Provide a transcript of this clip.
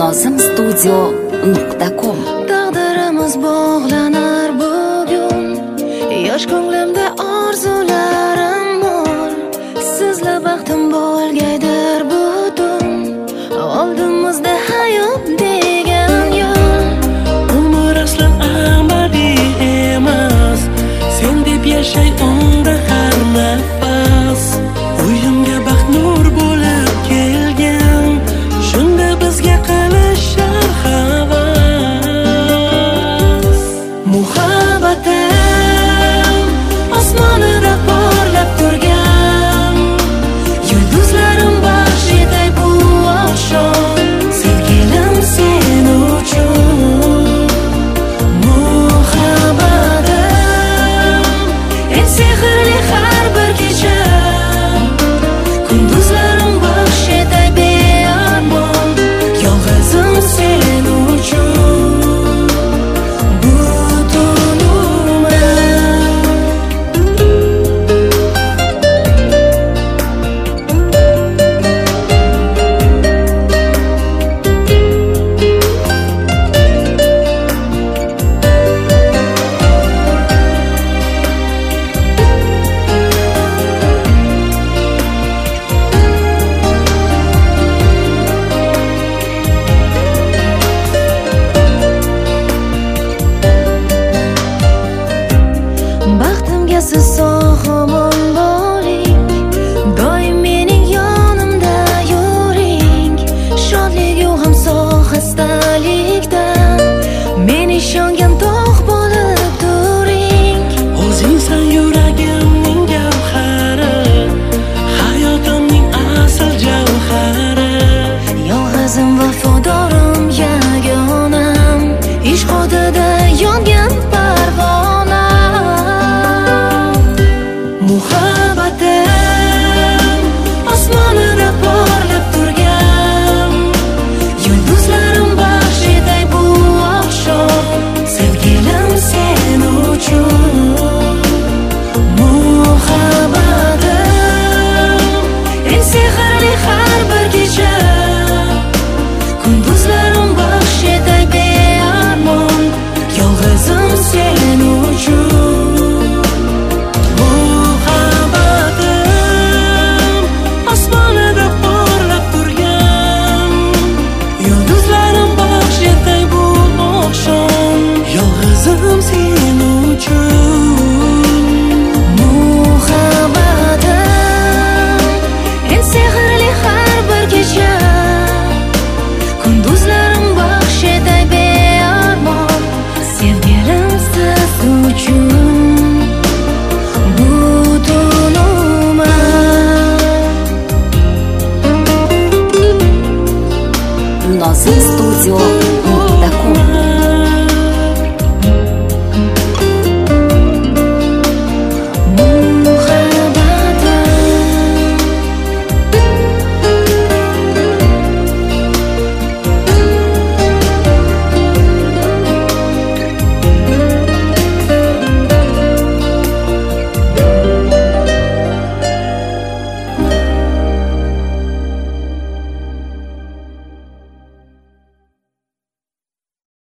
nozimstudio.com. Taqdirimiz bog'lanar bugun, yosh ko'nglimda orzularim bor. Sizla baxtim bo'lgaydir butun, oldimizda hayot degan yo'l. Umr aslan abadiy emas, sen deb yashay unda har nafas. Uyimga baxt nur bo'lib kelgan, shunda bizga qilishar havas. Muhabbatim osmonida porlab turgan, yulduzlarim baxsh etay bu oqshom. Sevgilim sen uchun muhabbatim eng sehrli har bir kecha. Kunduzlarim baxsh etay bearmon, yolg'izim sen uchun butun umrim. Baxtimga siz